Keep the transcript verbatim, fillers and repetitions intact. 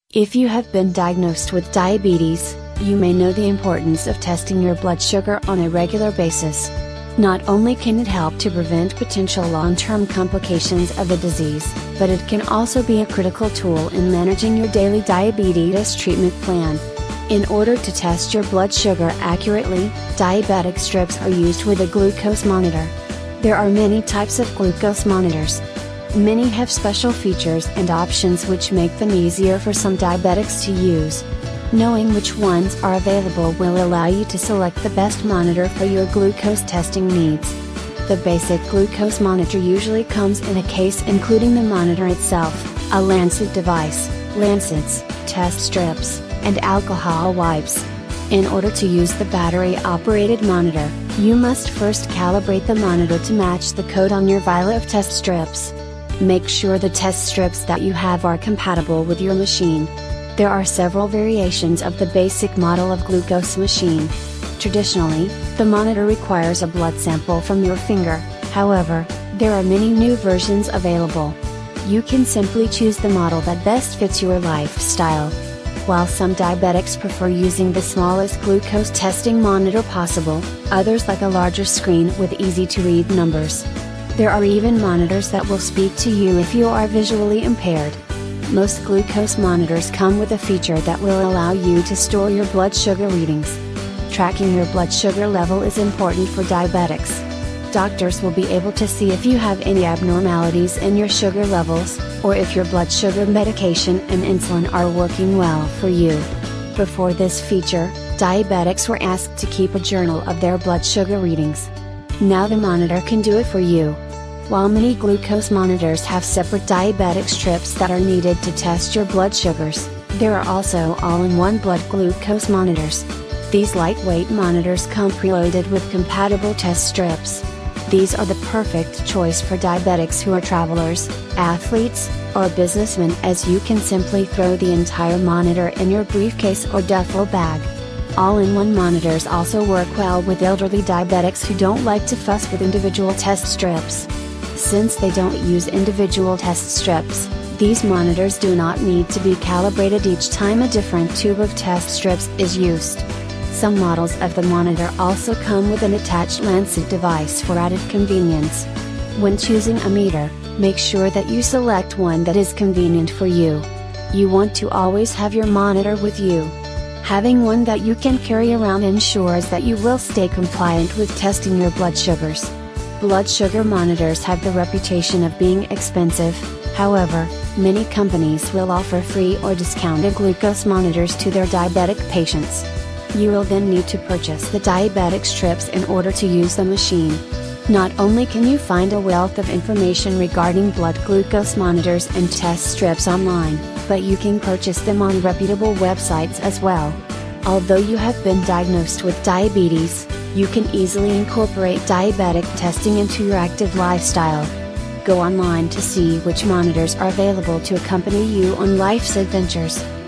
If you have been diagnosed with diabetes, you may know the importance of testing your blood sugar on a regular basis. Not only can it help to prevent potential long-term complications of the disease, but it can also be a critical tool in managing your daily diabetes treatment plan. In order to test your blood sugar accurately, diabetic strips are used with a glucose monitor. There are many types of glucose monitors. Many have special features and options which make them easier for some diabetics to use. Knowing which ones are available will allow you to select the best monitor for your glucose testing needs. The basic glucose monitor usually comes in a case including the monitor itself, a lancet device, lancets, test strips, and alcohol wipes. In order to use the battery-operated monitor, you must first calibrate the monitor to match the code on your vial of test strips. Make sure the test strips that you have are compatible with your machine. There are several variations of the basic model of glucose machine. Traditionally, the monitor requires a blood sample from your finger, however, there are many new versions available. You can simply choose the model that best fits your lifestyle. While some diabetics prefer using the smallest glucose testing monitor possible, others like a larger screen with easy-to-read numbers. There are even monitors that will speak to you if you are visually impaired. Most glucose monitors come with a feature that will allow you to store your blood sugar readings. Tracking your blood sugar level is important for diabetics. Doctors will be able to see if you have any abnormalities in your sugar levels, or if your blood sugar medication and insulin are working well for you. Before this feature, diabetics were asked to keep a journal of their blood sugar readings. Now the monitor can do it for you. While many glucose monitors have separate diabetic strips that are needed to test your blood sugars, there are also all-in-one blood glucose monitors. These lightweight monitors come preloaded with compatible test strips. These are the perfect choice for diabetics who are travelers, athletes, or businessmen, as you can simply throw the entire monitor in your briefcase or duffel bag. All-in-one monitors also work well with elderly diabetics who don't like to fuss with individual test strips. Since they don't use individual test strips, these monitors do not need to be calibrated each time a different tube of test strips is used. Some models of the monitor also come with an attached lancet device for added convenience. When choosing a meter, make sure that you select one that is convenient for you. You want to always have your monitor with you. Having one that you can carry around ensures that you will stay compliant with testing your blood sugars. Blood sugar monitors have the reputation of being expensive, however, many companies will offer free or discounted glucose monitors to their diabetic patients. You will then need to purchase the diabetic strips in order to use the machine. Not only can you find a wealth of information regarding blood glucose monitors and test strips online, but you can purchase them on reputable websites as well. Although you have been diagnosed with diabetes, you can easily incorporate diabetic testing into your active lifestyle. Go online to see which monitors are available to accompany you on life's adventures.